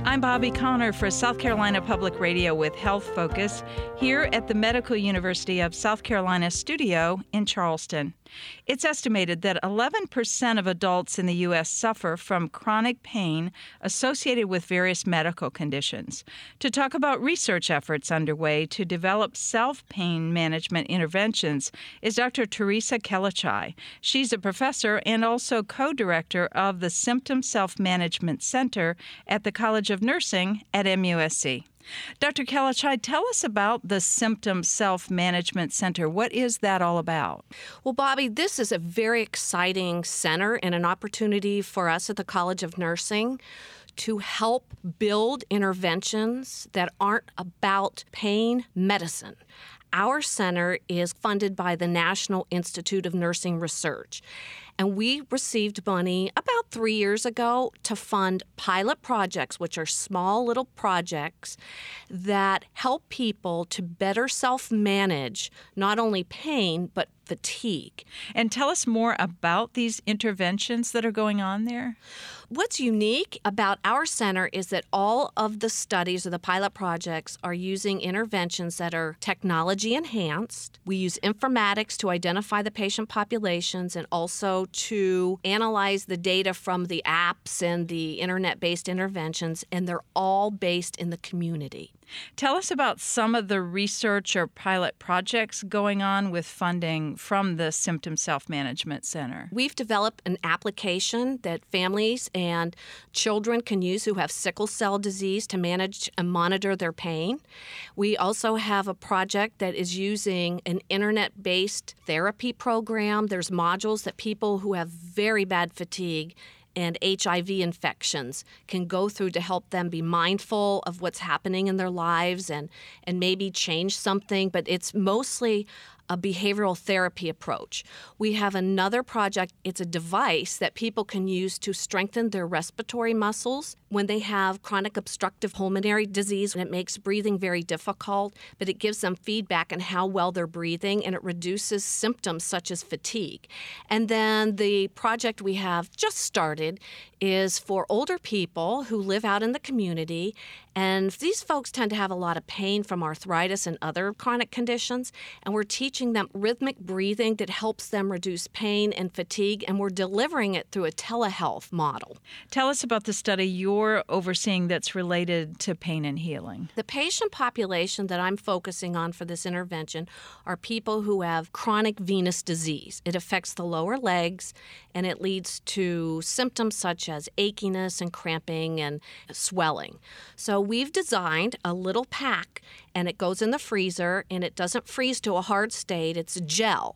I'm Bobby Connor for South Carolina Public Radio with Health Focus here at the Medical University of South Carolina studio in Charleston. It's estimated that 11% of adults in the U.S. suffer from chronic pain associated with various medical conditions. To talk about research efforts underway to develop self-pain management interventions is Dr. Teresa Kelachai. She's a professor and also co-director of the Symptom Self-Management Center at the College of Nursing at MUSC. Dr. Kelachai, tell us about the Symptom Self-Management Center. What is that all about? Well, Bobby, this is a very exciting center and an opportunity for us at the College of Nursing to help build interventions that aren't about pain medicine. Our center is funded by the National Institute of Nursing Research. And we received money about 3 years ago to fund pilot projects, which are small little projects that help people to better self-manage not only pain, but fatigue. And tell us more about these interventions that are going on there. What's unique about our center is that all of the studies or the pilot projects are using interventions that are technology enhanced. We use informatics to identify the patient populations and also to analyze the data from the apps and the internet-based interventions, and they're all based in the community. Tell us about some of the research or pilot projects going on with funding from the Symptom Self-Management Center. We've developed an application that families and children can use who have sickle cell disease to manage and monitor their pain. We also have a project that is using an internet-based therapy program. There's modules that people who have very bad fatigue and HIV infections can go through to help them be mindful of what's happening in their lives and maybe change something, but it's mostly a behavioral therapy approach. We have another project. It's a device that people can use to strengthen their respiratory muscles when they have chronic obstructive pulmonary disease, and it makes breathing very difficult, but it gives them feedback on how well they're breathing, and it reduces symptoms such as fatigue. And then the project we have just started is for older people who live out in the community, and these folks tend to have a lot of pain from arthritis and other chronic conditions, and we're teaching them rhythmic breathing that helps them reduce pain and fatigue, and we're delivering it through a telehealth model. Tell us about the study you're overseeing that's related to pain and healing. The patient population that I'm focusing on for this intervention are people who have chronic venous disease. It affects the lower legs, and it leads to symptoms such as achiness and cramping and swelling. So we've designed a little pack, and it goes in the freezer, and it doesn't freeze to a hard state. It's gel.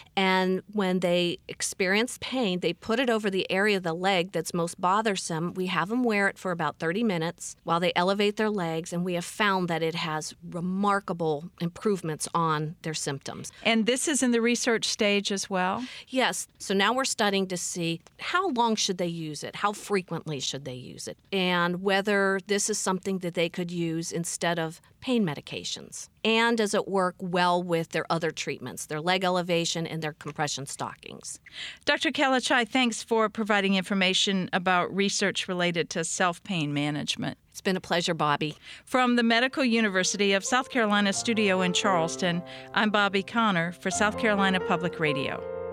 And when they experience pain, they put it over the area of the leg that's most bothersome. We have them wear it for about 30 minutes while they elevate their legs, and we have found that it has remarkable improvements on their symptoms. And this is in the research stage as well? Yes. So now we're studying to see how long should they use it, how frequently should they use it, and whether this is something that they could use instead of pain medications. And does it work well with their other treatments, their leg elevation and their compression stockings? Dr. Kelachai, thanks for providing information about research related to self-pain management. It's been a pleasure, Bobby. From the Medical University of South Carolina studio in Charleston, I'm Bobby Connor for South Carolina Public Radio.